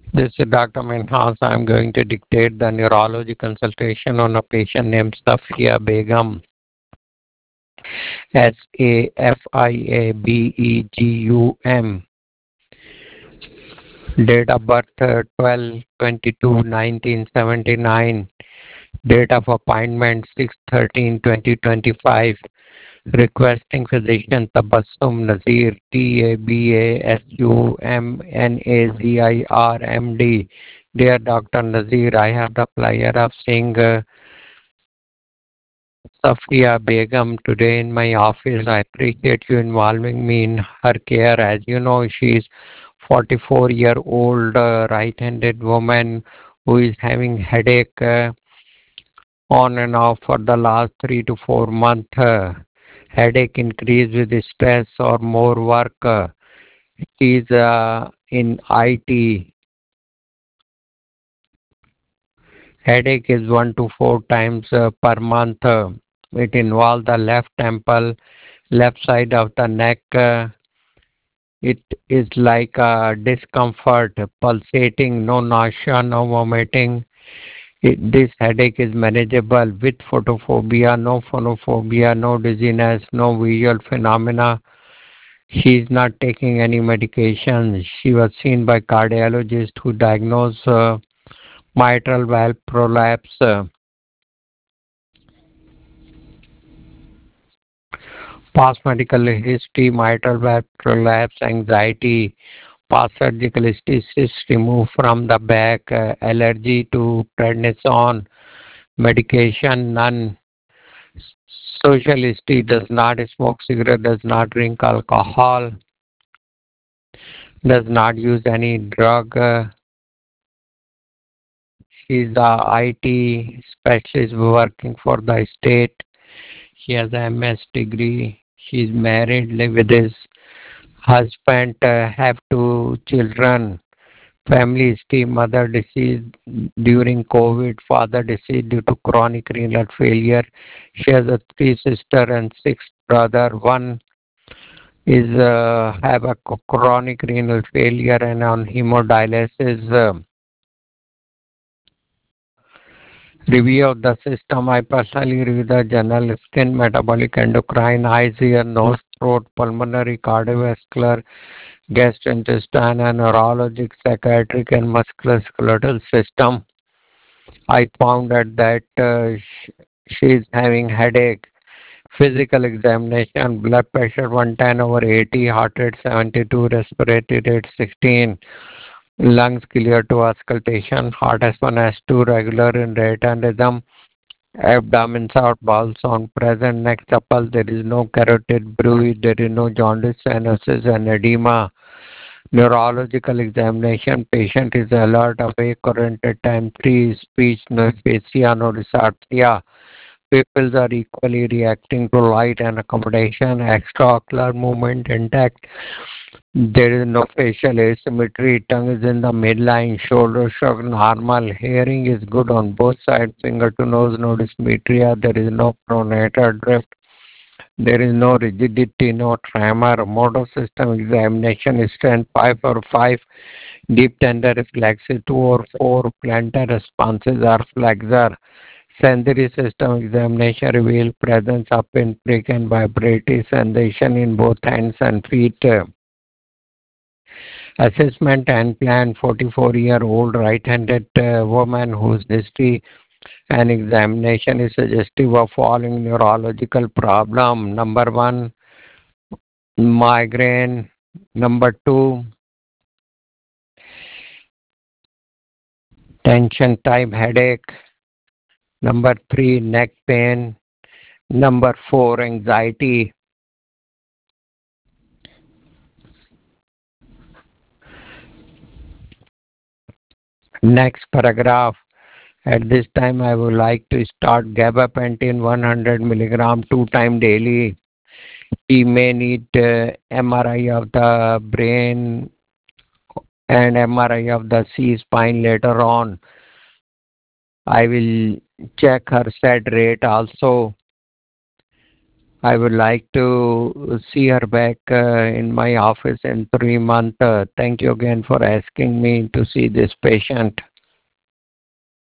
This is Dr. Minhas. I'm going to dictate the neurology consultation on a patient named Safia Begum. Safiabegum. Date of birth 12/22/1979. Date of appointment 6/13/2025. Requesting physician Tabassum Nazir, Tabassumnazir, MD. Dear Dr. Nazir, I have the pleasure of seeing Safia Begum today in my office. I appreciate you involving me in her care. As you know, she is 44-year-old right-handed woman who is having headache on and off for the last 3 to 4 months. Headache increase with stress or more work. She is in IT. Headache is 1 to 4 times per month. It involves the left temple, left side of the neck. It is like a discomfort, pulsating, no nausea, no vomiting. This headache is manageable with photophobia, no phonophobia, no dizziness, no visual phenomena. She is not taking any medication. She was seen by cardiologist who diagnosed mitral valve prolapse. Past medical history, mitral valve prolapse, anxiety, past surgical history, cyst removed from the back, allergy to prednisone, medication, none. Social history, does not smoke cigarette, does not drink alcohol, does not use any drug. She's a IT specialist working for the state. She has a MS degree. She's married, live with his husband, have 2 children. Family history, mother deceased during COVID, father deceased due to chronic renal failure. She has a 3 sister and 6 brother. One is have a chronic renal failure and on hemodialysis. Review of the system. I personally review the general skin, metabolic, endocrine, eyes, ear, nose, throat, pulmonary, cardiovascular, gastrointestinal, and neurologic, psychiatric, and musculoskeletal system. I found out that she is having headache. Physical examination, blood pressure 110/80, heart rate 72, respiratory rate 16, lungs clear to auscultation, heart S1 S2 regular in rate and rhythm, abdomen out, bowel sound present, neck supple, there is no carotid bruit, there is no jaundice, cyanosis and edema. Neurological examination, patient is alert, awake, oriented time 3, speech, no aphasia, no dysarthria. Pupils are equally reacting to light and accommodation, extraocular movement intact. There is no facial asymmetry, tongue is in the midline, shoulder shrug normal, hearing is good on both sides, finger to nose, no dysmetria, there is no pronator drift, there is no rigidity, no tremor, motor system examination strength 5 or 5, deep tender reflexes 2 or 4, plantar responses are flexor. Sensory system examination reveal presence of pinprick and vibratory sensation in both hands and feet. Assessment and plan 44-year-old right-handed woman whose history and examination is suggestive of following neurological problem. Number 1, migraine. Number 2, tension type headache. Number 3, neck pain. Number 4, anxiety. Next paragraph. At this time, I would like to start gabapentin 100 milligram 2 times daily. He may need MRI of the brain and MRI of the C spine later on. I will check her SAT rate also. I would like to see her back in my office in 3 months. Thank you again for asking me to see this patient.